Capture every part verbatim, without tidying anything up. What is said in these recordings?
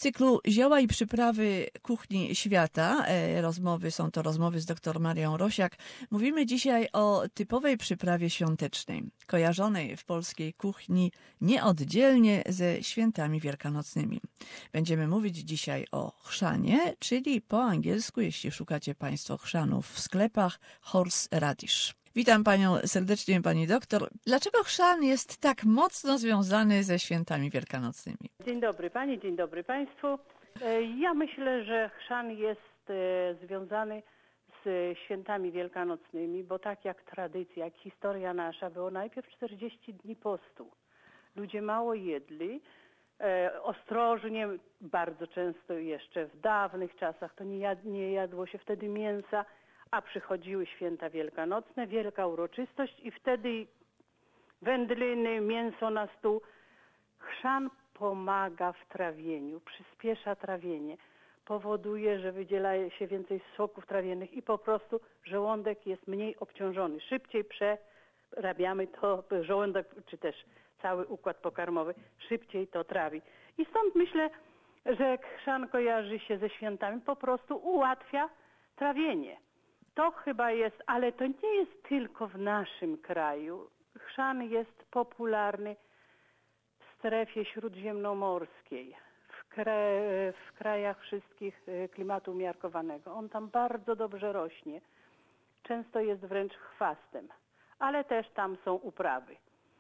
cyklu Zioła i przyprawy kuchni świata, e, rozmowy są to rozmowy z dr Marią Rosiak, mówimy dzisiaj o typowej przyprawie świątecznej, kojarzonej w polskiej kuchni nieoddzielnie ze świętami wielkanocnymi. Będziemy mówić dzisiaj o chrzanie, czyli po angielsku, jeśli szukacie Państwo chrzanów w sklepach, horseradish. Witam Panią serdecznie, Pani doktor. Dlaczego chrzan jest tak mocno związany ze świętami wielkanocnymi? Dzień dobry Pani, dzień dobry Państwu. Ja myślę, że chrzan jest związany z świętami wielkanocnymi, bo tak jak tradycja, jak historia nasza, było najpierw czterdzieści dni postu. Ludzie mało jedli, ostrożnie, bardzo często jeszcze w dawnych czasach to nie, jad, nie jadło się wtedy mięsa, a przychodziły święta wielkanocne, wielka uroczystość i wtedy wędliny, mięso na stół. Chrzan pomaga w trawieniu, przyspiesza trawienie, powoduje, że wydziela się więcej soków trawiennych i po prostu żołądek jest mniej obciążony. Szybciej przerabiamy to, żołądek czy też cały układ pokarmowy szybciej to trawi. I stąd myślę, że chrzan kojarzy się ze świętami, po prostu ułatwia trawienie. To chyba jest, ale to nie jest tylko w naszym kraju. Chrzan jest popularny w strefie śródziemnomorskiej, w, kra w krajach wszystkich klimatu umiarkowanego. On tam bardzo dobrze rośnie. Często jest wręcz chwastem, ale też tam są uprawy.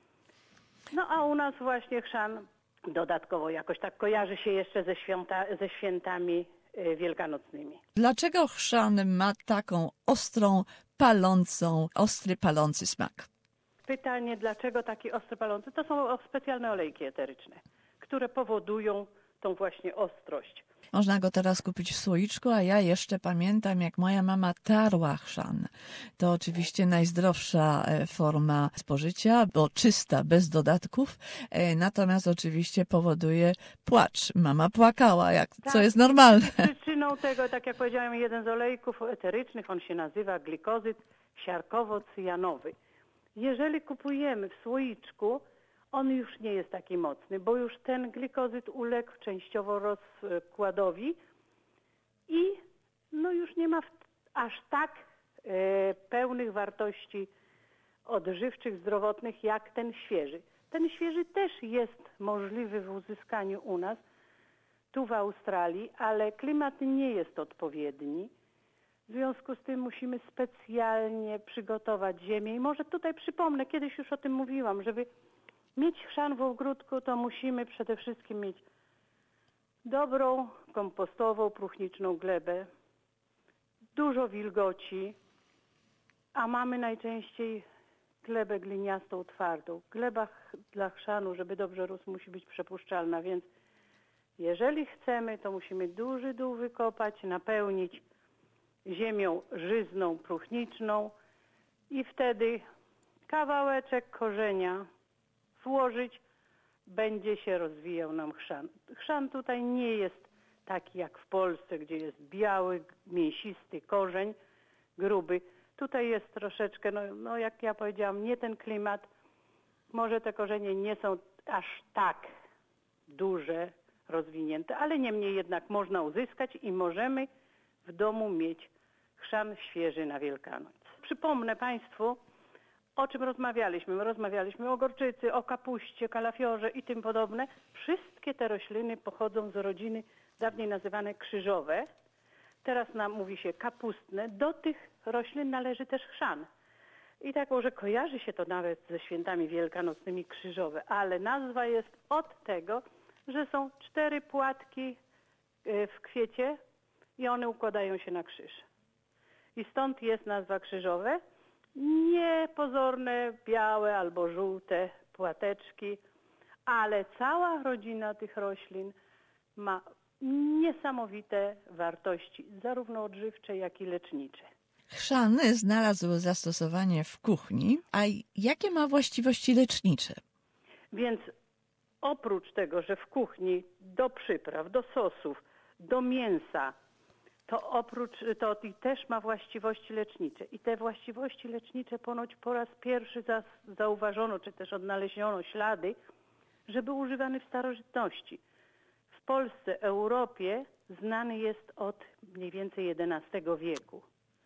No a u nas właśnie chrzan dodatkowo jakoś tak kojarzy się jeszcze ze, święta, ze świętami wielkanocnymi. Dlaczego chrzan ma taką ostrą, palącą, ostry, palący smak? Pytanie, dlaczego taki ostry, palący? To są specjalne olejki eteryczne, które powodują tą właśnie ostrość. Można go teraz kupić w słoiczku, a ja jeszcze pamiętam, jak moja mama tarła chrzan. To oczywiście najzdrowsza forma spożycia, bo czysta, bez dodatków, natomiast oczywiście powoduje płacz. Mama płakała, jak, tak, co jest normalne. Przyczyną tego, tak jak powiedziałem, jeden z olejków eterycznych, on się nazywa glikozyt siarkowo-cyjanowy. Jeżeli kupujemy w słoiczku, on już nie jest taki mocny, bo już ten glikozyt uległ częściowo rozkładowi i no już nie ma aż tak e, pełnych wartości odżywczych, zdrowotnych jak ten świeży. Ten świeży też jest możliwy w uzyskaniu u nas, tu w Australii, ale klimat nie jest odpowiedni. W związku z tym musimy specjalnie przygotować ziemię i może tutaj przypomnę, kiedyś już o tym mówiłam, żeby mieć chrzan w ogródku, to musimy przede wszystkim mieć dobrą, kompostową, próchniczną glebę, dużo wilgoci, a mamy najczęściej glebę gliniastą, twardą. Gleba dla chrzanu, żeby dobrze rósł, musi być przepuszczalna, więc jeżeli chcemy, to musimy duży dół wykopać, napełnić ziemią żyzną, próchniczną i wtedy kawałeczek korzenia włożyć, będzie się rozwijał nam chrzan. Chrzan tutaj nie jest taki jak w Polsce, gdzie jest biały, mięsisty korzeń, gruby. Tutaj jest troszeczkę, no, no jak ja powiedziałam, nie ten klimat. Może te korzenie nie są aż tak duże, rozwinięte, ale niemniej jednak można uzyskać i możemy w domu mieć chrzan świeży na Wielkanoc. Przypomnę Państwu, o czym rozmawialiśmy. Rozmawialiśmy o gorczycy, o kapuście, kalafiorze i tym podobne. Wszystkie te rośliny pochodzą z rodziny dawniej nazywane krzyżowe. Teraz nam mówi się kapustne. Do tych roślin należy też chrzan. I tak może kojarzy się to nawet ze świętami wielkanocnymi krzyżowe, ale nazwa jest od tego, że są cztery płatki w kwiecie i one układają się na krzyż. I stąd jest nazwa krzyżowe. Niepozorne, białe albo żółte płateczki, ale cała rodzina tych roślin ma niesamowite wartości, zarówno odżywcze, jak i lecznicze. Chrzan znalazł zastosowanie w kuchni, a jakie ma właściwości lecznicze? Więc oprócz tego, że w kuchni do przypraw, do sosów, do mięsa, to oprócz to i też ma właściwości lecznicze. I te właściwości lecznicze ponoć po raz pierwszy za, zauważono, czy też odnaleziono ślady, że był używany w starożytności. W Polsce, Europie znany jest od mniej więcej jedenastego wieku.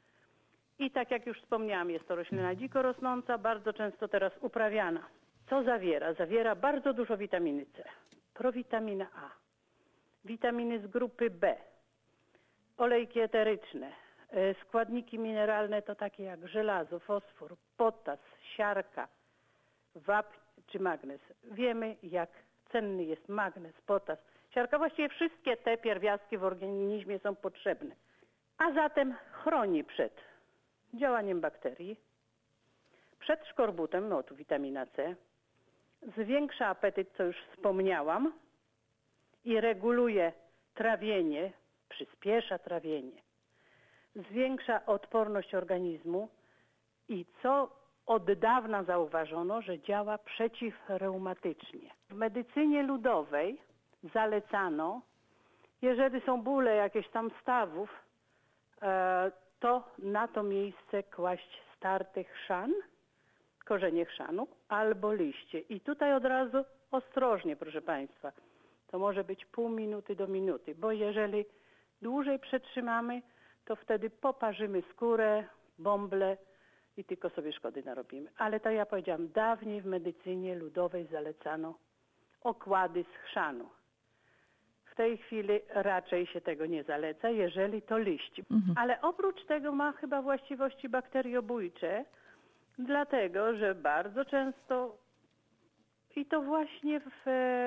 I tak jak już wspomniałam, jest to roślina dziko rosnąca, bardzo często teraz uprawiana. Co zawiera? Zawiera bardzo dużo witaminy C, prowitamina A, witaminy z grupy B, olejki eteryczne, składniki mineralne to takie jak żelazo, fosfor, potas, siarka, wapń czy magnez. Wiemy, jak cenny jest magnez, potas, siarka. Właściwie wszystkie te pierwiastki w organizmie są potrzebne. A zatem chroni przed działaniem bakterii, przed szkorbutem, no tu witamina C, zwiększa apetyt, co już wspomniałam, i reguluje trawienie, przyspiesza trawienie, zwiększa odporność organizmu i co od dawna zauważono, że działa przeciwreumatycznie. W medycynie ludowej zalecano, jeżeli są bóle jakieś tam stawów, to na to miejsce kłaść starty chrzan, korzenie chrzanu albo liście. I tutaj od razu ostrożnie, proszę Państwa, to może być pół minuty do minuty, bo jeżeli dłużej przetrzymamy, to wtedy poparzymy skórę, bąble i tylko sobie szkody narobimy. Ale tak ja powiedziałam, dawniej w medycynie ludowej zalecano okłady z chrzanu. W tej chwili raczej się tego nie zaleca, jeżeli to liść. Mhm. Ale oprócz tego ma chyba właściwości bakteriobójcze, dlatego że bardzo często, i to właśnie w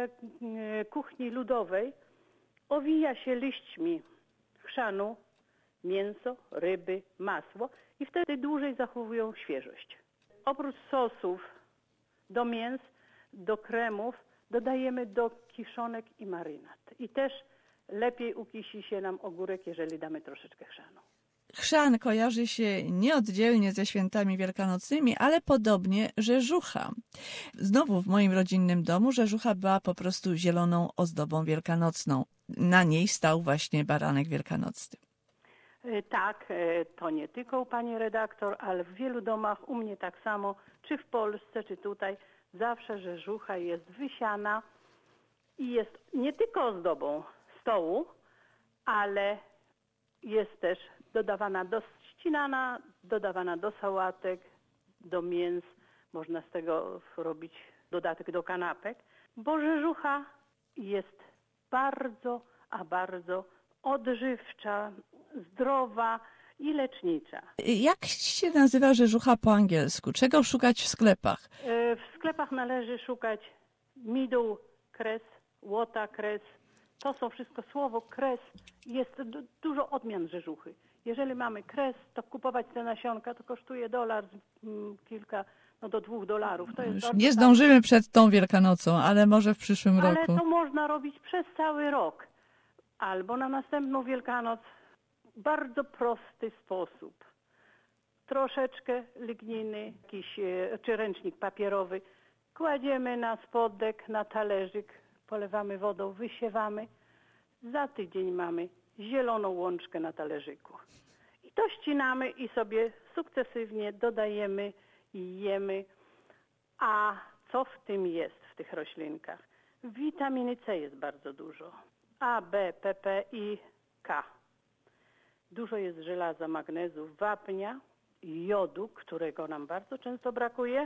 kuchni ludowej, owija się liśćmi chrzanu mięso, ryby, masło i wtedy dłużej zachowują świeżość. Oprócz sosów do mięs, do kremów dodajemy do kiszonek i marynat. I też lepiej ukisi się nam ogórek, jeżeli damy troszeczkę chrzanu. Chrzan kojarzy się nieoddzielnie ze świętami wielkanocnymi, ale podobnie rzeżucha. Znowu w moim rodzinnym domu rzeżucha była po prostu zieloną ozdobą wielkanocną. Na niej stał właśnie baranek wielkanocny. Tak, to nie tylko u pani redaktor, ale w wielu domach, u mnie tak samo, czy w Polsce, czy tutaj, zawsze rzeżucha jest wysiana i jest nie tylko ozdobą stołu, ale jest też dodawana do ścinana, dodawana do sałatek, do mięs. Można z tego robić dodatek do kanapek, bo rzeżucha jest bardzo, a bardzo odżywcza, zdrowa i lecznicza. Jak się nazywa rzeżucha po angielsku? Czego szukać w sklepach? W sklepach należy szukać middle cress, watercress. To są wszystko słowo kres. Jest dużo odmian rzeżuchy. Jeżeli mamy kres, to kupować te nasionka to kosztuje dolar, kilka, no do dwóch dolarów. To jest Już nie zdążymy tak przed tą Wielkanocą, ale może w przyszłym ale roku. Ale to można robić przez cały rok. Albo na następną Wielkanoc bardzo prosty sposób. Troszeczkę ligniny, jakiś czy ręcznik papierowy. Kładziemy na spodek, na talerzyk, polewamy wodą, wysiewamy. Za tydzień mamy zieloną łączkę na talerzyku. I to ścinamy i sobie sukcesywnie dodajemy i jemy. A co w tym jest, w tych roślinkach? Witaminy C jest bardzo dużo. A, B, P, P i K. Dużo jest żelaza, magnezu, wapnia, jodu, którego nam bardzo często brakuje,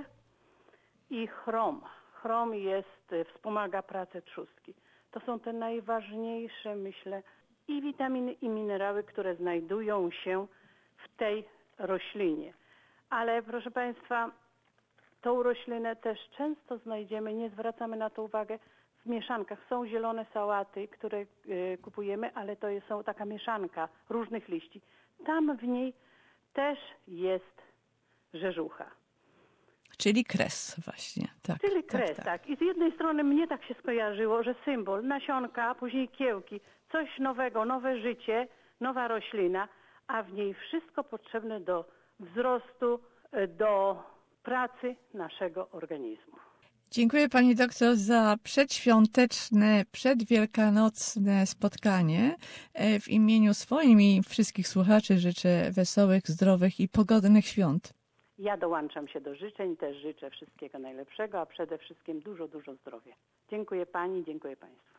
i chrom. Chrom jest, wspomaga pracę trzustki. To są te najważniejsze, myślę, i witaminy, i minerały, które znajdują się w tej roślinie. Ale proszę Państwa, tą roślinę też często znajdziemy, nie zwracamy na to uwagę, w mieszankach. Są zielone sałaty, które y, kupujemy, ale to jest, są taka mieszanka różnych liści. Tam w niej też jest rzeżucha. Czyli kres właśnie. Tak, Czyli kres, tak, tak, tak. I z jednej strony mnie tak się skojarzyło, że symbol, nasionka, później kiełki, coś nowego, nowe życie, nowa roślina, a w niej wszystko potrzebne do wzrostu, do pracy naszego organizmu. Dziękuję pani doktor za przedświąteczne, przedwielkanocne spotkanie. W imieniu swoim i wszystkich słuchaczy życzę wesołych, zdrowych i pogodnych świąt. Ja dołączam się do życzeń, też życzę wszystkiego najlepszego, a przede wszystkim dużo, dużo zdrowia. Dziękuję pani, dziękuję państwu.